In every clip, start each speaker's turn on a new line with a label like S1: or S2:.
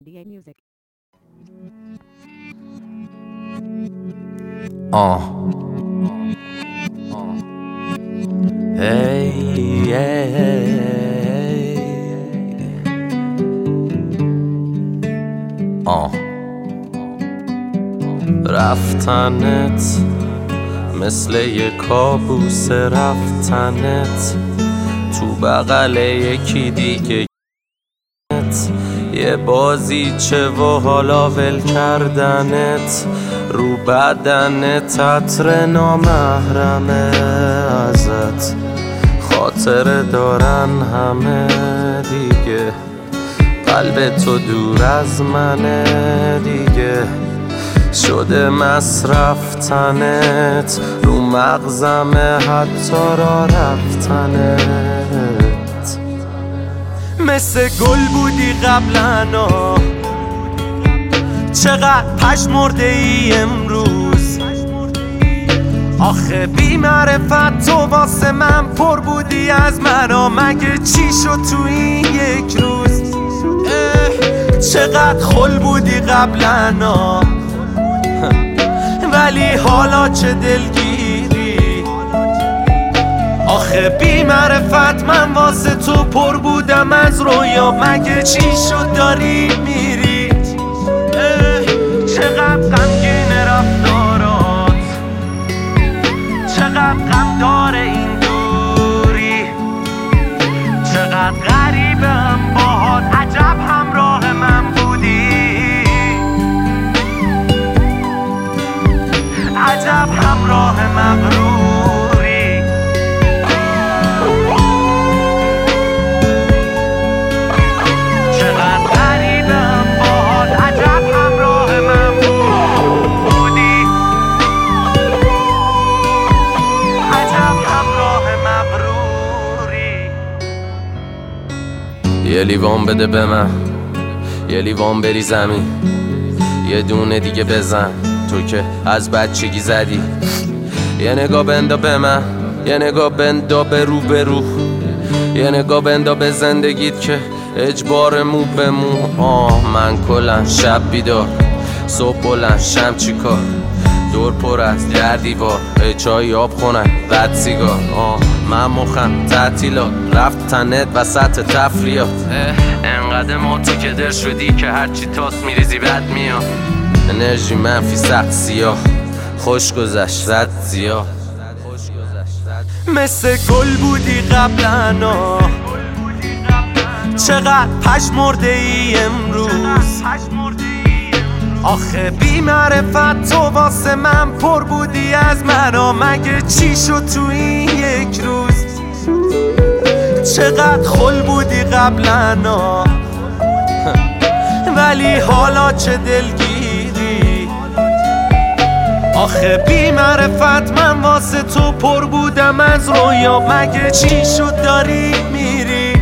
S1: DA Music.
S2: Hey, رفتنت مثل یه کابوس، رفتنت تو بغل یکی دیگه، یه بازیچه و حالا ول کردنت رو بدنت، عطر نامحرمه ازت خاطره دارن همه دیگه، قلب تو دور از منه دیگه، شده مصرف تنت رو مغزمه، حتی را رفتنت. مثل گل بودی قبلنا، چقدر پشمرده ای امروز، آخه بی معرفت تو واسه من پر بودی از مرا، مگه چی شد تو این یک روز؟ چقدر خل بودی قبلنا، ولی حالا چه دلگیری، آخه بی معرفت من واسه تو پر بودم از رویا، مگه چی شد داری میری؟ چقدر غمگین رفتارات، چقدر غم داره این دوری، چقدر غریبم باهات، عجب همراه من بودی، عجب همراه مغروری. چقدر غریبم باهات، عجب همراه من بودی، عجب همراه مغروری. یه لیوان بده به من، یه لیوان بری زمین، یه دونه دیگه بزن تو که از بچگی زدی، یه نگاه بندا به من، یه نگاه بندا به رو به رو، یه نگاه بندا به زندگیت که اجبار مو به مو. من کلن شب بیدار، صبح بلند شم چی کار، دور پر از در دیوار، چای آب خونک رد سیگار. من مخم تعطیلات، رفتنت وسط تفریات، انقدر ما تو که در شدی که هرچی تاس میریزی بد میاد، انرژی منفی سخت سیاه، خوش گذشت رد زیاد. مثل گل بودی قبلنا، چقدر پشمرده ای امروز، آخه بی معرفت تو واسه من پر بودی از مرا، مگه چی شد تو این یک روز؟ چقدر خل بودی قبلنا، ولی حالا چه دلگیری، آخه بی معرفت من واسه تو پر بودم از رویا، مگه چی شد داری میری؟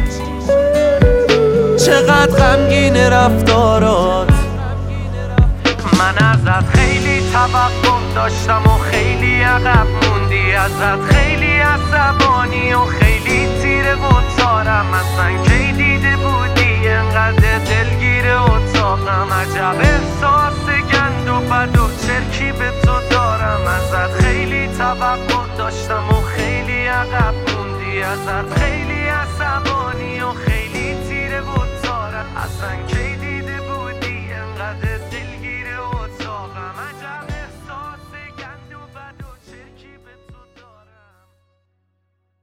S2: چقدر غمگین رفتارات، من ازت خیلی توقع داشتم و خیلی عقب موندی، ازت خیلی عصبانی و خیلی تیره و تارم، اصلا کی دیده بودی انقدر دلگیر اتاقم، عجب احساس گند و بد و چرکی به تو دارم، ازت خیلی توقع داشتم و خیلی عقب موندی، ازت خیلی عصبانی و خیلی تیره و تارم، اصلا کی